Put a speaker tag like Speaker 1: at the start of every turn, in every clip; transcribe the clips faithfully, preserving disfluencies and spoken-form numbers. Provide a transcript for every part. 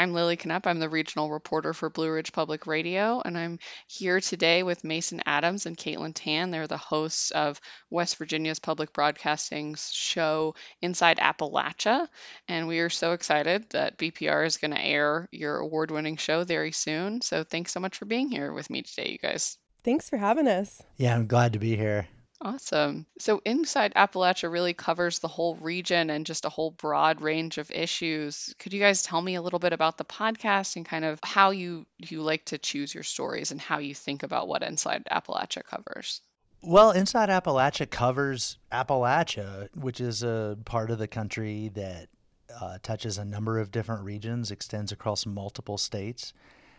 Speaker 1: I'm Lily Knapp. I'm the regional reporter for Blue Ridge Public Radio, and I'm here today with Mason Adams and Caitlin Tan. They're the hosts of West Virginia's Public Broadcasting's show Inside Appalachia, and we are so excited that B P R is going to air your award-winning show very soon. So thanks so much for being here with me today, you guys.
Speaker 2: Thanks for having us.
Speaker 3: Yeah, I'm glad to be here.
Speaker 1: Awesome. So Inside Appalachia really covers the whole region and just a whole broad range of issues. Could you guys tell me a little bit about the podcast and kind of how you you like to choose your stories and how you think about what Inside Appalachia covers?
Speaker 3: Well, Inside Appalachia covers Appalachia, which is a part of the country that uh, touches a number of different regions, extends across multiple states.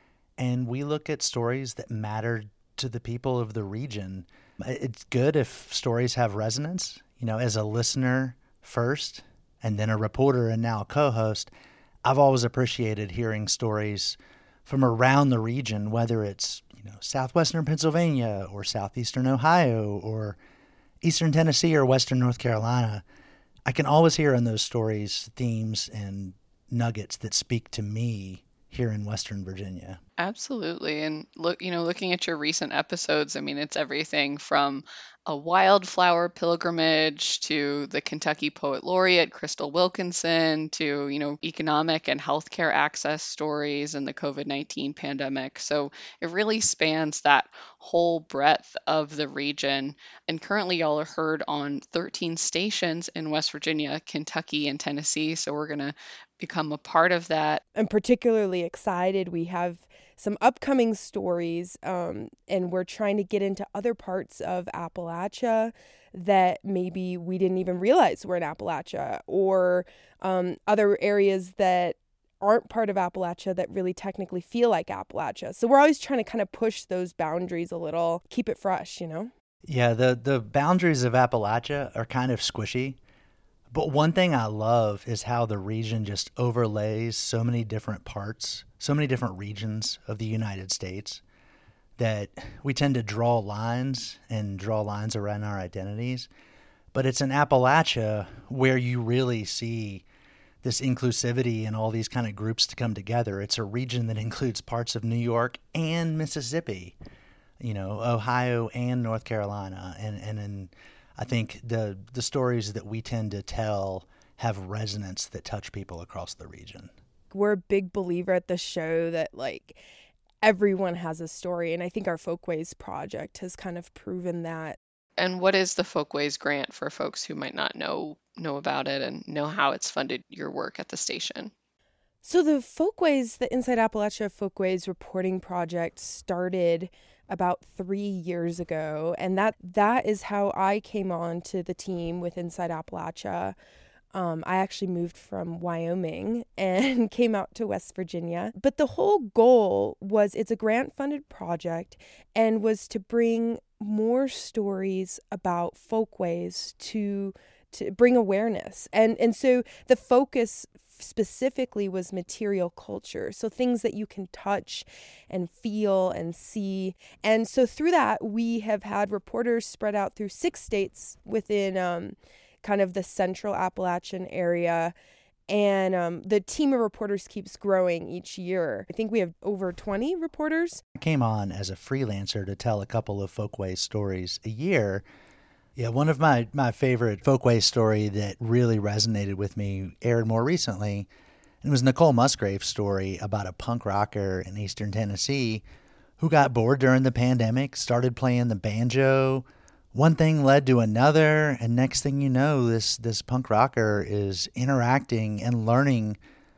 Speaker 3: And we look at stories that matter to the people of the region. It's good if stories have resonance. You know, as a listener first, and then a reporter and now a co-host, I've always appreciated hearing stories from around the region, whether it's, you know, southwestern Pennsylvania or southeastern Ohio or eastern Tennessee or western North Carolina. I can always hear in those stories themes and nuggets that speak to me here in Western Virginia.
Speaker 1: Absolutely. And look, you know, looking at your recent episodes, I mean, it's everything from a wildflower pilgrimage to the Kentucky Poet Laureate, Crystal Wilkinson, to, you know, economic and healthcare access stories and the COVID nineteen pandemic. So it really spans that whole breadth of the region. And currently, y'all are heard on thirteen stations in West Virginia, Kentucky, and Tennessee. So we're going to become a part of that.
Speaker 2: I'm particularly excited. We have some upcoming stories, um, and we're trying to get into other parts of Appalachia that maybe we didn't even realize were in Appalachia, or um, other areas that aren't part of Appalachia that really technically feel like Appalachia. So we're always trying to kind of push those boundaries a little, keep it fresh, you know?
Speaker 3: Yeah, the, the boundaries of Appalachia are kind of squishy. But one thing I love is how the region just overlays so many different parts, so many different regions of the United States, that we tend to draw lines and draw lines around our identities. But it's in Appalachia where you really see this inclusivity and all these kind of groups to come together. It's a region that includes parts of New York and Mississippi, you know, Ohio and North Carolina, and, and in I think the the stories that we tend to tell have resonance that touch people across the region.
Speaker 2: We're a big believer at the show that, like, everyone has a story, and I think our Folkways project has kind of proven that.
Speaker 1: And what is the Folkways grant for folks who might not know know about it and know how it's funded your work at the station?
Speaker 2: So the Folkways, the Inside Appalachia Folkways reporting project started about three years ago, and that that is how I came on to the team with Inside Appalachia. Um, I actually moved from Wyoming and came out to West Virginia. But the whole goal was, it's a grant-funded project, and was to bring more stories about folkways to to bring awareness. And and so the focus specifically was material culture, so things that you can touch and feel and see. And so through that, we have had reporters spread out through six states within um, kind of the central Appalachian area. And um, the team of reporters keeps growing each year. I think we have over twenty reporters.
Speaker 3: I came on as a freelancer to tell a couple of folkways stories a year. Yeah, one of my, my favorite folkways story that really resonated with me aired more recently. It was Nicole Musgrave's story about a punk rocker in eastern Tennessee who got bored during the pandemic, started playing the banjo. One thing led to another, and next thing you know, this this punk rocker is interacting and learning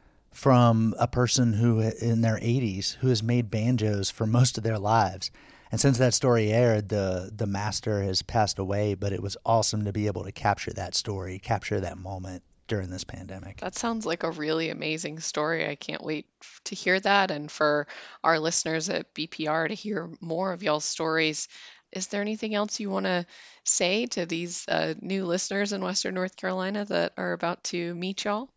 Speaker 3: from a person who in their eighties who has made banjos for most of their lives. And since that story aired, the the master has passed away, but it was awesome to be able to capture that story, capture that moment during this pandemic.
Speaker 1: That sounds like a really amazing story. I can't wait to hear that, and for our listeners at B P R to hear more of y'all's stories. Is there anything else you want to say to these uh, new listeners in Western North Carolina that are about to meet y'all?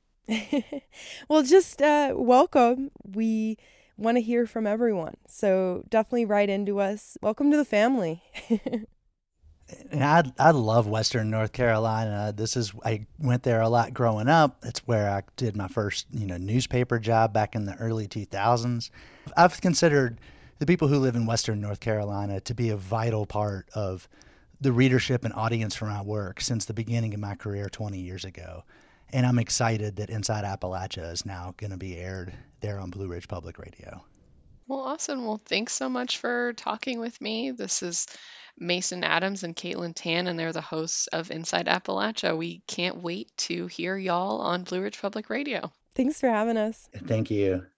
Speaker 2: Well, just uh, welcome. We want to hear from everyone, so definitely write into us. Welcome to the family.
Speaker 3: And I I love Western North Carolina. This is I went there a lot growing up. It's where I did my first, you know, newspaper job back in the early two thousands. I've considered the people who live in Western North Carolina to be a vital part of the readership and audience for my work since the beginning of my career twenty years ago. And I'm excited that Inside Appalachia is now going to be aired there on Blue Ridge Public Radio.
Speaker 1: Well, awesome. Well, thanks so much for talking with me. This is Mason Adams and Caitlin Tan, and they're the hosts of Inside Appalachia. We can't wait to hear y'all on Blue Ridge Public Radio.
Speaker 2: Thanks for having us.
Speaker 3: Thank you.